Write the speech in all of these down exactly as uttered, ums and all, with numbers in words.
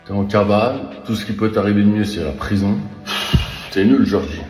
T'es en cavale, tout ce qui peut t'arriver de mieux c'est la prison. T'es nul, Georgie.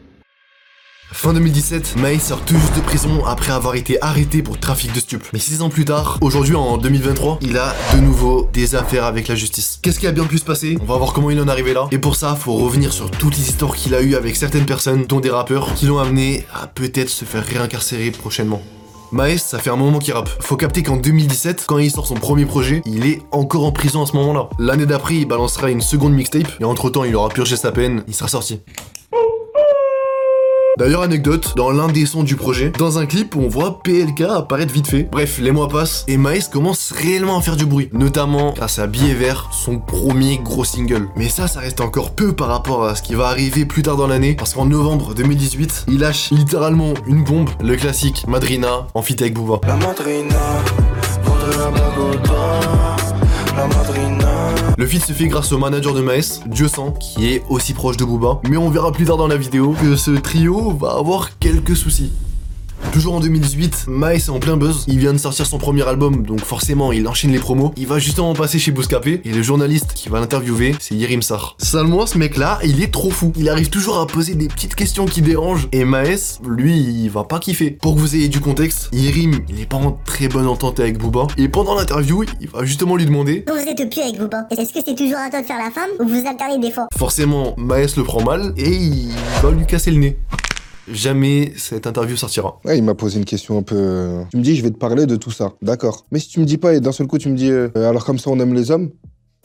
Fin deux mille dix-sept, Maes sort tout juste de prison après avoir été arrêté pour trafic de stupes. Mais six ans plus tard, aujourd'hui en deux mille vingt-trois, il a de nouveau des affaires avec la justice. Qu'est-ce qui a bien pu se passer? On va voir comment il en est arrivé là. Et pour ça, faut revenir sur toutes les histoires qu'il a eues avec certaines personnes, dont des rappeurs, qui l'ont amené à peut-être se faire réincarcérer prochainement. Maes, ça fait un moment qu'il rappe. Faut capter qu'en deux mille dix-sept, quand il sort son premier projet, il est encore en prison à ce moment-là. L'année d'après, il balancera une seconde mixtape, et entre temps, il aura purgé sa peine, il sera sorti. D'ailleurs, anecdote, dans l'un des sons du projet, dans un clip, on voit P L K apparaître vite fait. Bref, les mois passent, et Maes commence réellement à faire du bruit, notamment grâce à Billet Vert, son premier gros single. Mais ça, ça reste encore peu par rapport à ce qui va arriver plus tard dans l'année, parce qu'en novembre deux mille dix-huit, il lâche littéralement une bombe, le classique Madrina, en feat avec Booba. La Madrina, Madrina Bogota, la Madrina. Le feat se fait grâce au manager de Maes, Dieu Sang, qui est aussi proche de Booba, mais on verra plus tard dans la vidéo que ce trio va avoir quelques soucis. Toujours en deux mille dix-huit, Maes est en plein buzz, il vient de sortir son premier album, donc forcément il enchaîne les promos. Il va justement passer chez Bouscapé, et le journaliste qui va l'interviewer, c'est Yerim Sar. Seulement ce mec là, il est trop fou, il arrive toujours à poser des petites questions qui dérangent, et Maes, lui, il va pas kiffer. Pour que vous ayez du contexte, Yerim, il est pas en très bonne entente avec Booba, et pendant l'interview, il va justement lui demander: vous êtes plus avec Booba, est-ce que c'est toujours à toi de faire la femme, ou vous alternez des fois? Forcément, Maes le prend mal, et il va lui casser le nez. Jamais cette interview sortira. Ouais, il m'a posé une question un peu... Tu me dis, je vais te parler de tout ça. D'accord. Mais si tu me dis pas et d'un seul coup, tu me dis, euh, alors comme ça, on aime les hommes?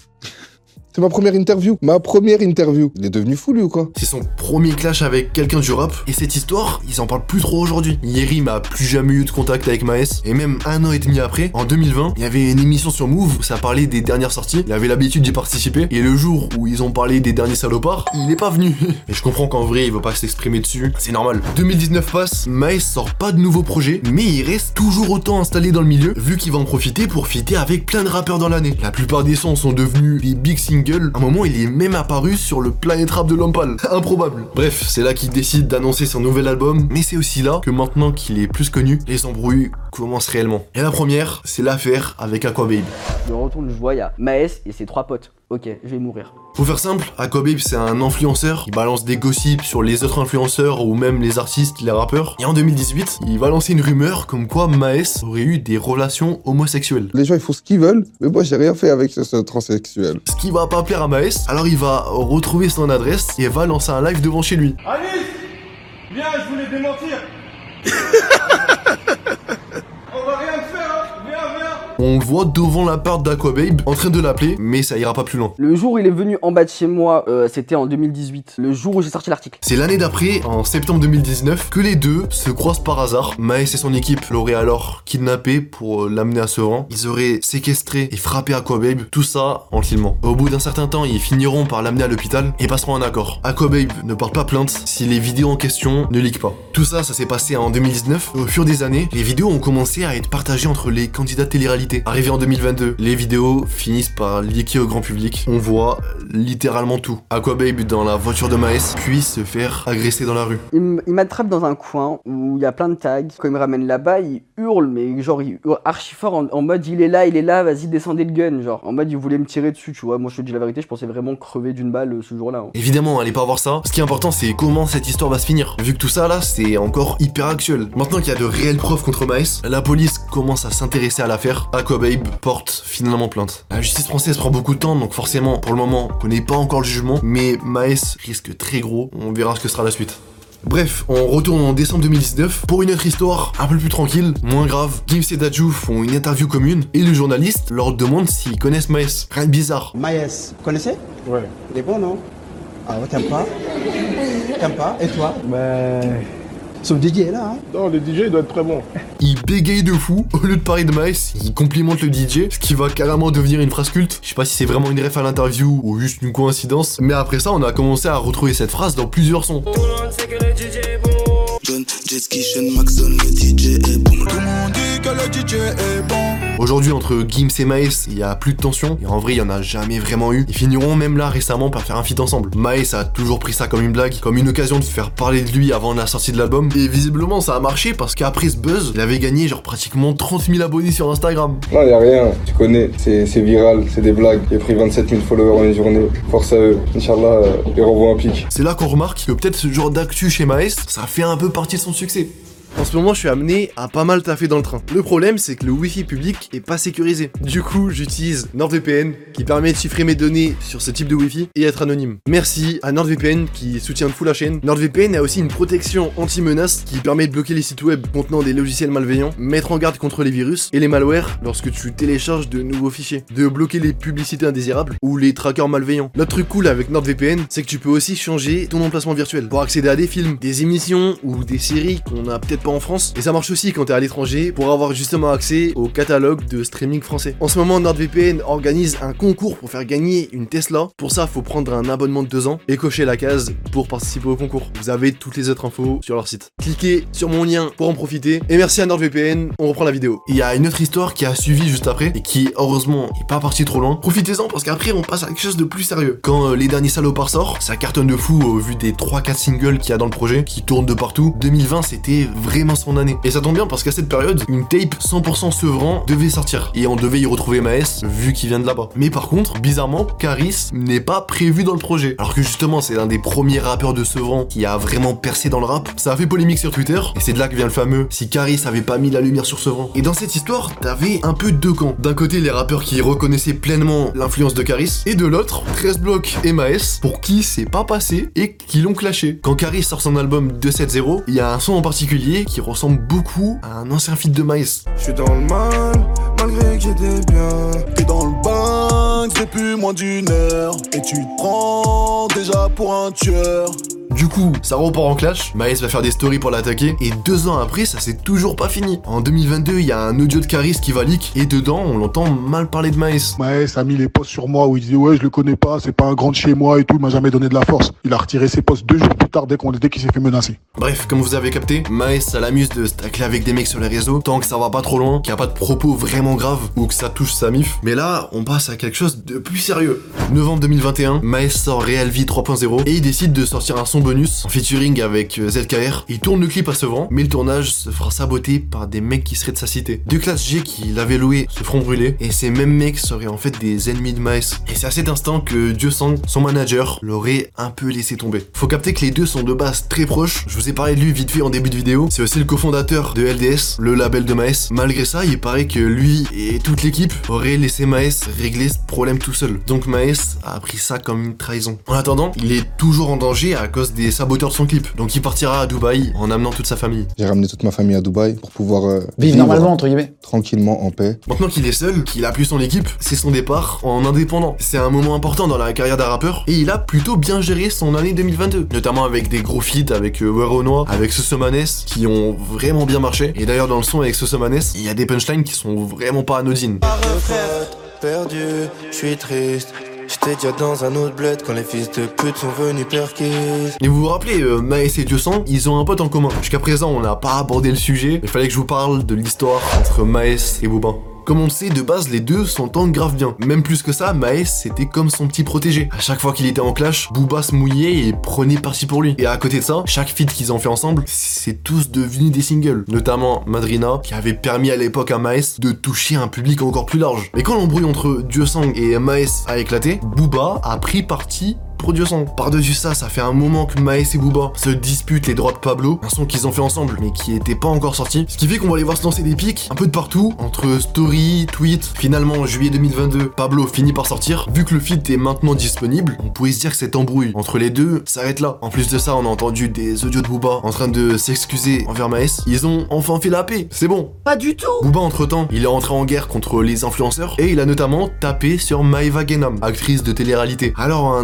C'est ma première interview. Ma première interview. Il est devenu fou, lui, ou quoi? C'est son premier clash avec quelqu'un du rap. Et cette histoire, ils en parlent plus trop aujourd'hui. Yerim a plus jamais eu de contact avec Maes. Et même un an et demi après, en deux mille vingt, il y avait une émission sur Move où ça parlait des dernières sorties. Il avait l'habitude d'y participer. Et le jour où ils ont parlé des derniers salopards, il est pas venu. Et je comprends qu'en vrai, il veut pas s'exprimer dessus. C'est normal. deux mille dix-neuf passe, Maes sort pas de nouveaux projets, mais il reste toujours autant installé dans le milieu, vu qu'il va en profiter pour fitter avec plein de rappeurs dans l'année. La plupart des sons sont devenus des big singles. À un moment, il est même apparu sur le Planet Rap de Lampal. Improbable. Bref, c'est là qu'il décide d'annoncer son nouvel album, mais c'est aussi là que maintenant qu'il est plus connu, les embrouilles commencent réellement. Et la première, c'est l'affaire avec Aquababe. Je retourne, je vois, il y a Maes et ses trois potes. Ok, je vais mourir. Pour faire simple, Aquababe c'est un influenceur, il balance des gossips sur les autres influenceurs ou même les artistes, les rappeurs. Et en deux mille dix-huit, il va lancer une rumeur comme quoi Maes aurait eu des relations homosexuelles. Les gens ils font ce qu'ils veulent, mais moi j'ai rien fait avec ce, ce transsexuel. Ce qui va pas plaire à Maes, alors il va retrouver son adresse et va lancer un live devant chez lui. Alice, viens, je voulais démentir. On va rien te faire, hein. Viens, viens. On le voit devant l'appart d'Aquababe en train de l'appeler, mais ça ira pas plus loin. Le jour où il est venu en bas de chez moi, euh, c'était en deux mille dix-huit, le jour où j'ai sorti l'article. C'est l'année d'après, en septembre deux mille dix-neuf, que les deux se croisent par hasard. Maes et son équipe l'auraient alors kidnappé pour l'amener à Sevran. Ils auraient séquestré et frappé Aquababe, tout ça en le filmant. Au bout d'un certain temps, ils finiront par l'amener à l'hôpital et passeront un accord. Aquababe ne porte pas plainte si les vidéos en question ne leak pas. Tout ça, ça s'est passé en deux mille dix-neuf. Au fur des années, les vidéos ont commencé à être partagées entre les candidats de télé-réalité. Arrivé en deux mille vingt-deux, les vidéos finissent par leaker au grand public. On voit littéralement tout. Aquababe dans la voiture de Maes, puis se faire agresser dans la rue. Il m'attrape dans un coin où il y a plein de tags. Quand il me ramène là-bas, il hurle, mais genre il hurle archi fort en, en mode il est là, il est là, vas-y descendez le gun, genre en mode il voulait me tirer dessus, tu vois. Moi je te dis la vérité, je pensais vraiment crever d'une balle ce jour-là. Hein. Évidemment, allez pas voir ça. Ce qui est important, c'est comment cette histoire va se finir. Vu que tout ça là, c'est encore hyper actuel. Maintenant qu'il y a de réelles preuves contre Maes, la police commence à s'intéresser à l'affaire. Aquababe porte finalement plainte. La justice française prend beaucoup de temps, donc forcément, pour le moment, on connaît pas encore le jugement, mais Maes risque très gros. On verra ce que sera la suite. Bref, on retourne en décembre deux mille dix-neuf pour une autre histoire un peu plus tranquille, moins grave. Gims et Dadju font une interview commune et le journaliste leur demande s'ils connaissent Maes. Rien de bizarre. Maes, vous connaissez? Ouais. Il est bon, non? Ah ouais, t'aimes pas? T'aimes pas? Et toi? Mais... Son D J est là, hein? Non, le D J il doit être très bon. Il bégaye de fou, au lieu de parler de Maes, il complimente le D J, ce qui va carrément devenir une phrase culte. Je sais pas si c'est vraiment une ref à l'interview ou juste une coïncidence, mais après ça, on a commencé à retrouver cette phrase dans plusieurs sons. Tout le monde sait que le D J est bon. John, Jetski, Sean, Maxon, le D J est bon. Tout le monde dit que le D J est bon. Aujourd'hui, entre Gims et Maes, il y a plus de tension, et en vrai, il y en a jamais vraiment eu. Ils finiront même là récemment par faire un feat ensemble. Maes a toujours pris ça comme une blague, comme une occasion de faire parler de lui avant la sortie de l'album, et visiblement ça a marché parce qu'après ce buzz, il avait gagné genre pratiquement trente mille abonnés sur Instagram. Non, y a rien, tu connais, c'est viral, c'est des blagues. J'ai pris vingt-sept mille followers en une journée. Force à eux. Inch'Allah, euh, ils renvoient un pic. C'est là qu'on remarque que peut-être ce genre d'actu chez Maes, ça fait un peu partie de son succès. En ce moment, je suis amené à pas mal taffer dans le train. Le problème, c'est que le Wi-Fi public est pas sécurisé. Du coup, j'utilise NordVPN qui permet de chiffrer mes données sur ce type de Wi-Fi et être anonyme. Merci à NordVPN qui soutient de fou la chaîne. NordVPN a aussi une protection anti-menace qui permet de bloquer les sites web contenant des logiciels malveillants, mettre en garde contre les virus et les malwares lorsque tu télécharges de nouveaux fichiers, de bloquer les publicités indésirables ou les trackers malveillants. L'autre truc cool avec NordVPN, c'est que tu peux aussi changer ton emplacement virtuel pour accéder à des films, des émissions ou des séries qu'on a peut-être pas en France, et ça marche aussi quand t'es à l'étranger pour avoir justement accès au catalogue de streaming français. En ce moment, NordVPN organise un concours pour faire gagner une Tesla. Pour ça, faut prendre un abonnement de deux ans et cocher la case pour participer au concours. Vous avez toutes les autres infos sur leur site. Cliquez sur mon lien pour en profiter, et merci à NordVPN, on reprend la vidéo. Il y a une autre histoire qui a suivi juste après, et qui, heureusement, est pas partie trop loin. Profitez-en parce qu'après, on passe à quelque chose de plus sérieux. Quand euh, Les Derniers Salopards sort, ça cartonne de fou au vu des trois quatre singles qu'il y a dans le projet, qui tournent de partout. deux mille vingt, c'était vraiment son année. Et ça tombe bien parce qu'à cette période, une tape cent pour cent Sevran devait sortir. Et on devait y retrouver Maes, vu qu'il vient de là-bas. Mais par contre, bizarrement, Caris n'est pas prévu dans le projet. Alors que justement, c'est l'un des premiers rappeurs de Sevran qui a vraiment percé dans le rap. Ça a fait polémique sur Twitter, et c'est de là que vient le fameux « Si Caris avait pas mis la lumière sur Sevran ». Et dans cette histoire, t'avais un peu deux camps. D'un côté, les rappeurs qui reconnaissaient pleinement l'influence de Caris, et de l'autre, treize blocs et Maes, pour qui c'est pas passé et qui l'ont clashé. Quand Caris sort son album deux sept zéro, il y a un son en particulier qui ressemble beaucoup à un ancien feat de Maes. Je suis dans le mal, malgré que j'étais bien. T'es dans le bain, c'est plus moins d'une heure. Et tu te prends déjà pour un tueur. Du coup, ça repart en clash, Maes va faire des stories pour l'attaquer, et deux ans après, ça s'est toujours pas fini. En deux mille vingt-deux, il y a un audio de Caris qui va leak, et dedans, on l'entend mal parler de Maes. Maes a mis les posts sur moi où il disait ouais, je le connais pas, c'est pas un grand de chez moi et tout, il m'a jamais donné de la force. Il a retiré ses posts deux jours plus tard dès qu'on dès qu'il s'est fait menacer. Bref, comme vous avez capté, Maes, ça l'amuse de se tacler avec des mecs sur les réseaux, tant que ça va pas trop loin, qu'il n'y a pas de propos vraiment graves, ou que ça touche sa mif. Mais là, on passe à quelque chose de plus sérieux. novembre deux mille vingt et un, Maes sort Real V trois point zéro, et il décide de sortir un son bonus, en featuring avec Z K R. Il tourne le clip à Sevran, mais le tournage se fera saboter par des mecs qui seraient de sa cité. Deux classes G qui l'avaient loué se feront brûler, et ces mêmes mecs seraient en fait des ennemis de Maes. Et c'est à cet instant que Dieu-Sang, son manager, l'aurait un peu laissé tomber. Faut capter que les deux sont de base très proches. Je vous ai parlé de lui vite fait en début de vidéo. C'est aussi le cofondateur de L D S, le label de Maes. Malgré ça, il paraît que lui et toute l'équipe auraient laissé Maes régler ce problème tout seul. Donc Maes a pris ça comme une trahison. En attendant, il est toujours en danger à cause des saboteurs de son clip. Donc il partira à Dubaï en amenant toute sa famille. J'ai ramené toute ma famille à Dubaï pour pouvoir euh, vivre normalement, entre guillemets. Tranquillement, en paix. Maintenant qu'il est seul, qu'il a plus son équipe, c'est son départ en indépendant. C'est un moment important dans la carrière d'un rappeur, et il a plutôt bien géré son année deux mille vingt-deux. Notamment avec des gros feats avec euh, Weronois, avec Sosomanes, qui ont vraiment bien marché. Et d'ailleurs dans le son avec Sosomanes, il y a des punchlines qui sont vraiment pas anodines. Perdu, je suis triste. J'étais déjà dans un autre bled quand les fils de pute sont venus perquise. Et vous vous rappelez, euh, Maes et Dieu-Sang, ils ont un pote en commun. Jusqu'à présent, on n'a pas abordé le sujet, il fallait que je vous parle de l'histoire entre Maes et Booba. Comme on le sait, de base, les deux s'entendent grave bien. Même plus que ça, Maes, c'était comme son petit protégé. À chaque fois qu'il était en clash, Booba se mouillait et prenait parti pour lui. Et à côté de ça, chaque feat qu'ils ont fait ensemble, c'est tous devenu des singles. Notamment Madrina, qui avait permis à l'époque à Maes de toucher un public encore plus large. Mais quand l'embrouille entre Dieu-Sang et Maes a éclaté, Booba a pris parti pour Dieu-Sang. Par-dessus ça, ça fait un moment que Maes et Booba se disputent les droits de Pablo, un son qu'ils ont fait ensemble, mais qui était pas encore sorti. Ce qui fait qu'on va les voir se lancer des pics un peu de partout, entre story, tweet. Finalement, en juillet deux mille vingt-deux, Pablo finit par sortir. Vu que le feat est maintenant disponible, on pourrait se dire que cette embrouille entre les deux s'arrête là. En plus de ça, on a entendu des audios de Booba en train de s'excuser envers Maes. Ils ont enfin fait la paix, c'est bon. Pas du tout. Booba, entre-temps, il est entré en guerre contre les influenceurs, et il a notamment tapé sur Maeva Genam, actrice de télé-réalité. Alors un ancien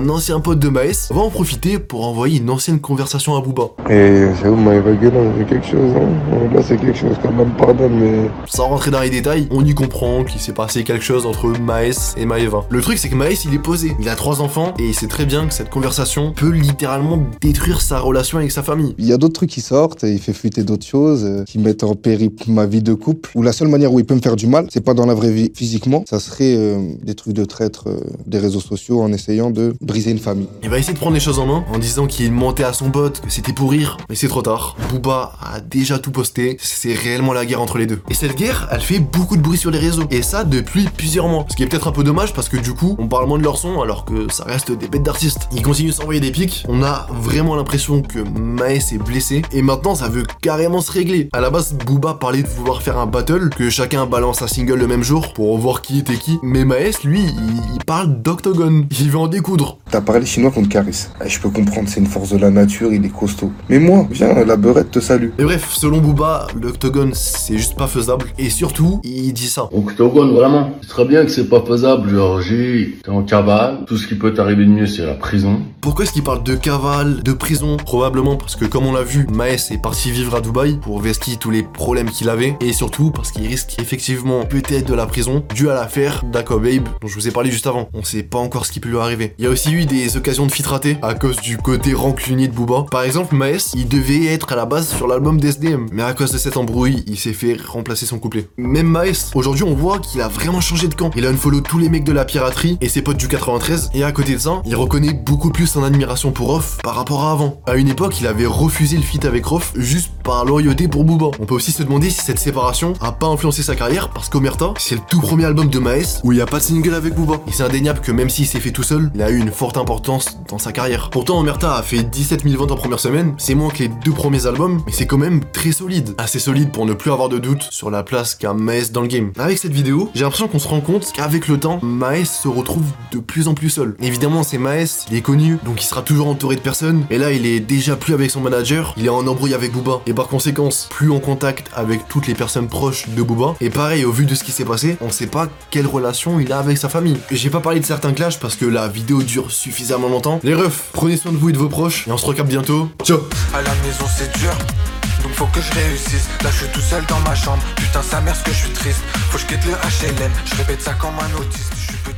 pote de Maes va en profiter pour envoyer une ancienne conversation à Booba. Et c'est où Maëva Guélan, c'est quelque chose, hein. Là c'est quelque chose quand même, pardon, mais... Sans rentrer dans les détails, on y comprend qu'il s'est passé quelque chose entre Maes et Maëva. Le truc c'est que Maes il est posé, il a trois enfants et il sait très bien que cette conversation peut littéralement détruire sa relation avec sa famille. Il y a d'autres trucs qui sortent et il fait fuiter d'autres choses euh, qui mettent en péril ma vie de couple. Où la seule manière où il peut me faire du mal, c'est pas dans la vraie vie physiquement, ça serait euh, des trucs de traître euh, des réseaux sociaux en essayant de briser une famille. Il va essayer de prendre les choses en main en disant qu'il mentait à son pote, que c'était pour rire, mais c'est trop tard. Booba a déjà tout posté, c'est réellement la guerre entre les deux. Et cette guerre, elle fait beaucoup de bruit sur les réseaux, et ça depuis plusieurs mois. Ce qui est peut-être un peu dommage parce que du coup, on parle moins de leur son alors que ça reste des bêtes d'artistes. Ils continuent de s'envoyer des pics, on a vraiment l'impression que Maes est blessé, et maintenant ça veut carrément se régler. À la base, Booba parlait de vouloir faire un battle, que chacun balance un single le même jour pour voir qui était qui, mais Maes, lui, il, il parle d'octogone, il veut en découdre. T'as parlé chinois contre Caris. Eh, je peux comprendre, c'est une force de la nature, il est costaud. Mais moi, viens, la beurette te salue. Et bref, selon Booba, l'octogone c'est juste pas faisable, et surtout, il dit ça. Octogone, vraiment. C'est très bien que c'est pas faisable, genre j'ai, t'es en cavale, tout ce qui peut t'arriver de mieux c'est la prison. Pourquoi est-ce qu'il parle de cavale, de prison? Probablement parce que comme on l'a vu, Maes est parti vivre à Dubaï pour vestir tous les problèmes qu'il avait, et surtout parce qu'il risque effectivement peut-être de la prison dû à l'affaire d'Aquababe dont je vous ai parlé juste avant. On sait pas encore ce qui peut lui arriver. Il y a aussi eu des occasions de feat ratés à cause du côté rancunier de Booba. Par exemple, Maes, il devait être à la base sur l'album d'S D M, mais à cause de cette embrouille, il s'est fait remplacer son couplet. Même Maes, aujourd'hui on voit qu'il a vraiment changé de camp. Il a unfollow tous les mecs de la piraterie et ses potes du quatre-vingt-treize, et à côté de ça, il reconnaît beaucoup plus son admiration pour Rof par rapport à avant. À une époque, il avait refusé le feat avec Rof juste par loyauté pour Booba. On peut aussi se demander si cette séparation a pas influencé sa carrière, parce qu'Omerta, c'est le tout premier album de Maes où il y a pas de single avec Booba. Et c'est indéniable que même s'il s'est fait tout seul, il a eu une forte importance dans sa carrière. Pourtant, Omerta a fait dix-sept mille ventes en première semaine, c'est moins que les deux premiers albums, mais c'est quand même très solide. Assez solide pour ne plus avoir de doute sur la place qu'a Maes dans le game. Avec cette vidéo, j'ai l'impression qu'on se rend compte qu'avec le temps, Maes se retrouve de plus en plus seul. Évidemment, c'est Maes, il est connu, donc il sera toujours entouré de personnes, et là, il est déjà plus avec son manager, il est en embrouille avec Booba, et par conséquence, plus en contact avec toutes les personnes proches de Booba, et pareil, au vu de ce qui s'est passé, on sait pas quelle relation il a avec sa famille. J'ai pas parlé de certains clashs parce que la vidéo dure suffisamment longtemps. Les refs, prenez soin de vous et de vos proches, et on se recapte bientôt. Ciao. À la maison c'est dur, donc faut que je réussisse. Là je suis tout seul dans ma chambre, putain sa mère ce que je suis triste. Faut que je quitte le H L M, je répète ça comme un autiste. Je suis petit